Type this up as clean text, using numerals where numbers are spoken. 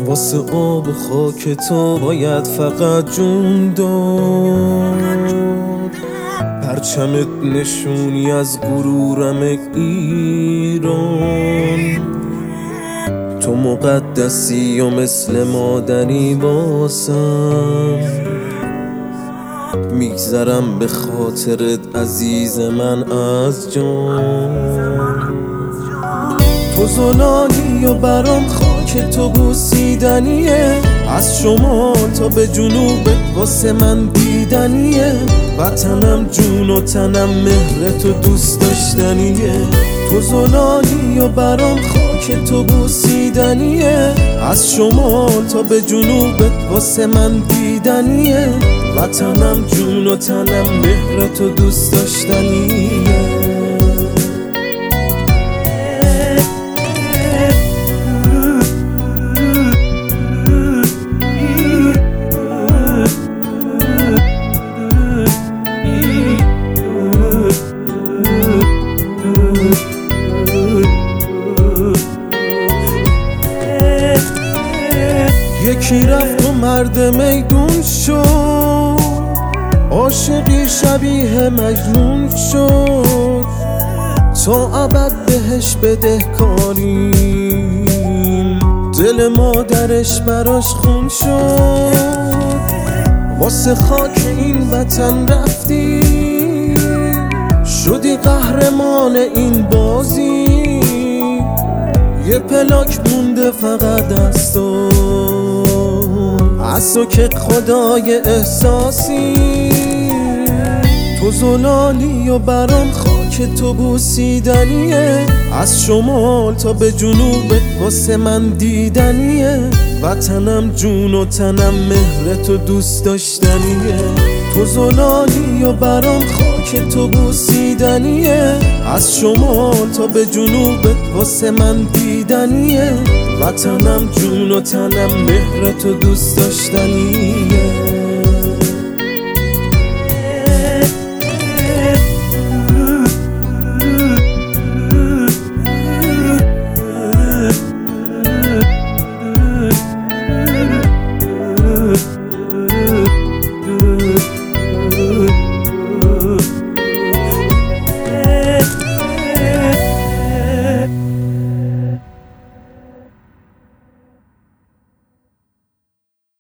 واسه آب و خاک تو باید فقط جون داد. پرچمت نشونی از غرورم ایران، تو مقدسی و مثل مادری باسم. میگذرم به خاطرت عزیز من از جان. تو زلالی و برام خاک تو بوسیدنیه، از شمال تا به جنوبت واسه من دیدنیه. وطنم جون و تنم مهر تو دوست داشتنیه. تو زلالی و برام خاک تو بوسیدنیه، از شمال تا به جنوبت واسه من دیدنیه. وطنم جون و تنم مهر تو دوست داشتنیه. یکی رفت و مرد میدون شد، عاشقی شبیه مجنون شد. تا ابد بهش بدهکاریم، دل مادرش براش خون شد. واسه خاک این وطن رفتی، شدی قهرمان این بازی. یه پلاک مونده فقط از تو که خدای احساسی. تو زلالی و برام خاک تو بوسیدنیه، از شمال تا به جنوبت واسه من دیدنیه. وطنم جون و تنم مهر تو دوست داشتنیه. تو زلالی و برام خاک تو بوسیدنیه، از شمال تا به جنوبت واسه من دیدنیه. وطنم جون و تنم مهر تو دوست داشتنیه.